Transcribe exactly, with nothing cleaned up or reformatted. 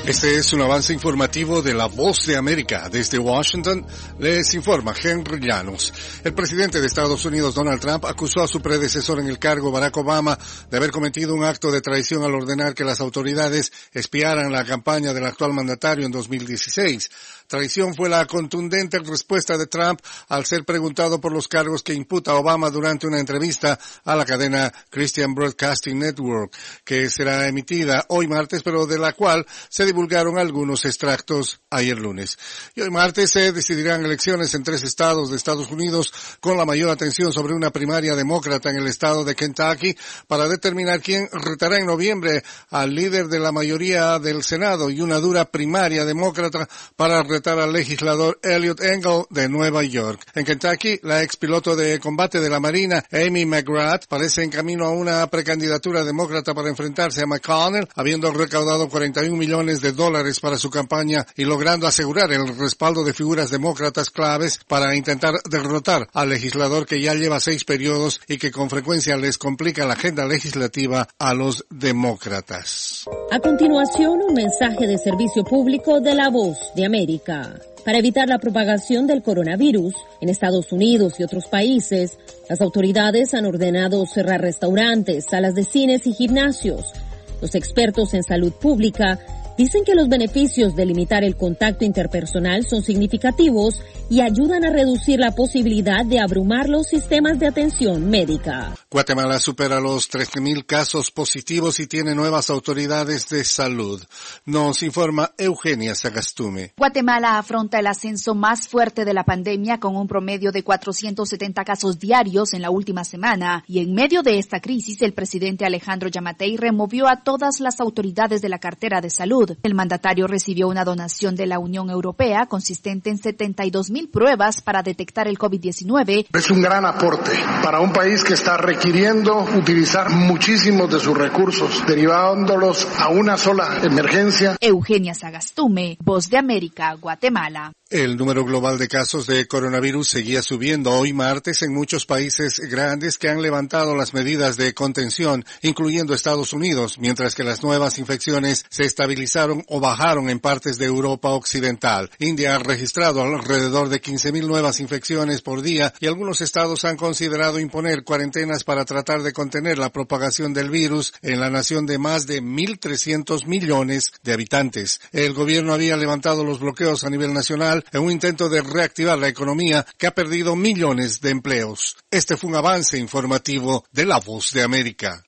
Este es un avance informativo de La Voz de América. Desde Washington les informa Henry Llanos. El presidente de Estados Unidos, Donald Trump, acusó a su predecesor en el cargo, Barack Obama, de haber cometido un acto de traición al ordenar que las autoridades espiaran la campaña del actual mandatario en dos mil dieciséis. Traición fue la contundente respuesta de Trump al ser preguntado por los cargos que imputa Obama durante una entrevista a la cadena Christian Broadcasting Network, que será emitida hoy martes, pero de la cual se divulgaron algunos extractos ayer lunes. Y hoy martes se decidirán elecciones en tres estados de Estados Unidos, con la mayor atención sobre una primaria demócrata en el estado de Kentucky para determinar quién retará en noviembre al líder de la mayoría del Senado, y una dura primaria demócrata para retar al legislador Eliot Engel de Nueva York. En Kentucky, la ex piloto de combate de la Marina, Amy McGrath, parece en camino a una precandidatura demócrata para enfrentarse a McConnell, habiendo recaudado cuarenta y un millones de dólares para su campaña y logrando asegurar el respaldo de figuras demócratas claves para intentar derrotar al legislador que ya lleva seis periodos y que con frecuencia les complica la agenda legislativa a los demócratas. A continuación, un mensaje de servicio público de La Voz de América. Para evitar la propagación del coronavirus en Estados Unidos y otros países, las autoridades han ordenado cerrar restaurantes, salas de cines y gimnasios. Los expertos en salud pública dicen que los beneficios de limitar el contacto interpersonal son significativos y ayudan a reducir la posibilidad de abrumar los sistemas de atención médica. Guatemala supera los trece mil casos positivos y tiene nuevas autoridades de salud. Nos informa Eugenia Sagastume. Guatemala afronta el ascenso más fuerte de la pandemia con un promedio de cuatrocientos setenta casos diarios en la última semana, y en medio de esta crisis el presidente Alejandro Yamatei removió a todas las autoridades de la cartera de salud. El mandatario recibió una donación de la Unión Europea consistente en setenta y dos mil pruebas para detectar el COVID diecinueve. Es un gran aporte para un país que está requiriendo utilizar muchísimos de sus recursos, derivándolos a una sola emergencia. Eugenia Sagastume, Voz de América, Guatemala. El número global de casos de coronavirus seguía subiendo hoy martes en muchos países grandes que han levantado las medidas de contención, incluyendo Estados Unidos, mientras que las nuevas infecciones se estabilizaron o bajaron en partes de Europa Occidental. India ha registrado alrededor de quince mil nuevas infecciones por día y algunos estados han considerado imponer cuarentenas para tratar de contener la propagación del virus en la nación de más de mil trescientos millones de habitantes. El gobierno había levantado los bloqueos a nivel nacional en un intento de reactivar la economía que ha perdido millones de empleos. Este fue un avance informativo de La Voz de América.